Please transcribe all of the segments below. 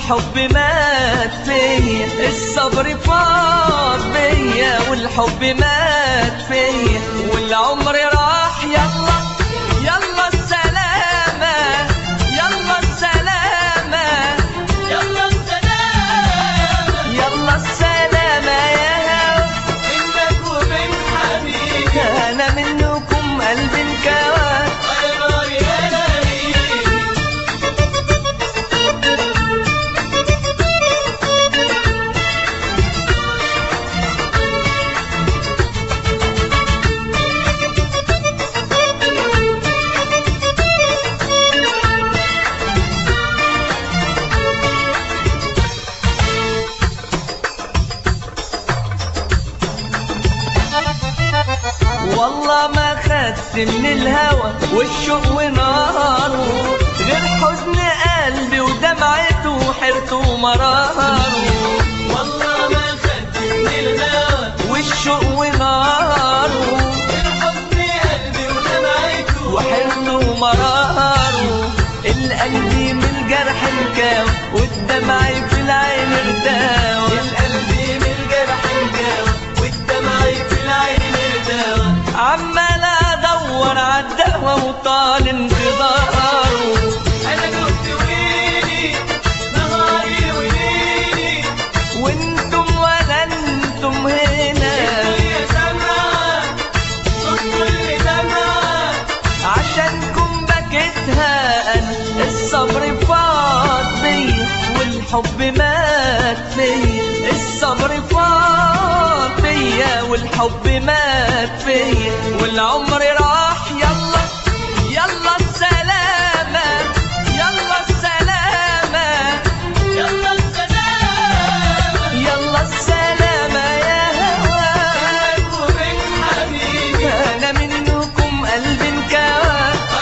والحب مات فيا، الصبر فاض بيا والحب مات فيا، والعمر راح يلا يلا السلامة، يلا السلامة، يلا السلامة، يلا السلامة يا هوا منك ومن حبيبي، أنا منكم قلبي انكوى. والله ما خدت من الهوى والشوق وناره غير حزن قلبي ودمعته وحيرته ومراره، والله ما خدت من الهوى والشوق وناره غير حزن قلبي ودمعته وحيرته ومراره، القلب من الجرح انكاوى والدمع في العين ارتاوى، القلب من الجرح انكاوى والدمع في العين ارتاوى، عمال ادور عالدوا وطال انتظاره، انا كنت ويلي نهاري وليلي وانتم ولا انتم هنا، يا سمعة صوت كل دمعة عشانكم بكيتها انا، الصبر فاض بيا والحب مات فيا، الصبر فاض بيا والحب مات فيا، والعمر راح يلا يلا السلامة، يلا السلامة، يلا السلامة، يلا السلامة يا هوا منك ومن حبيبي، أنا منكم قلبي انكوى.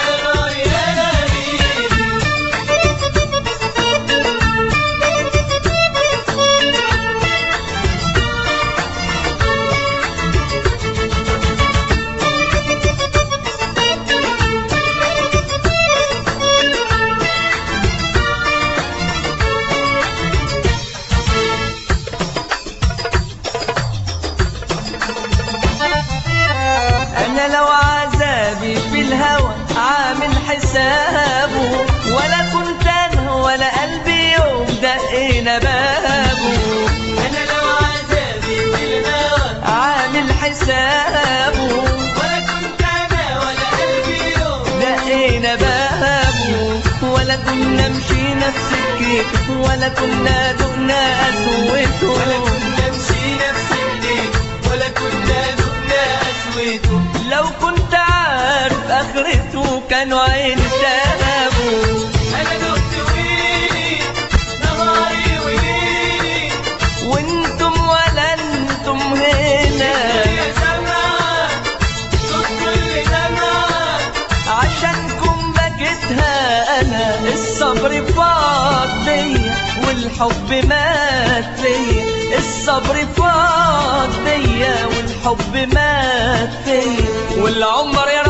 أنا لو عذابي في الهوى عامل حسابه، ولا كنت أنا ولا قلبي يوم دقينا بابه، أنا لو عذابي في الهوى عامل حسابه، ولا كنت أنا ولا قلبي يوم دقينا بابه، ولا كنا مشينا في سكته ولا كنا دقنا قسوته، ولا كنا مشينا في سكته ولا كنا دقنا قسوته، لو كنت عارف اخرته كانوا عيني سابوا، انا دقت ويلي نهاري وليلي وانتم ولا انتم هنا، يا سمعة صوت كل دمعة عشانكم بكيتها انا، الصبر فاض بيا والحب مات فيا، الصبر فاض بيا والحب مات فيا، والعمر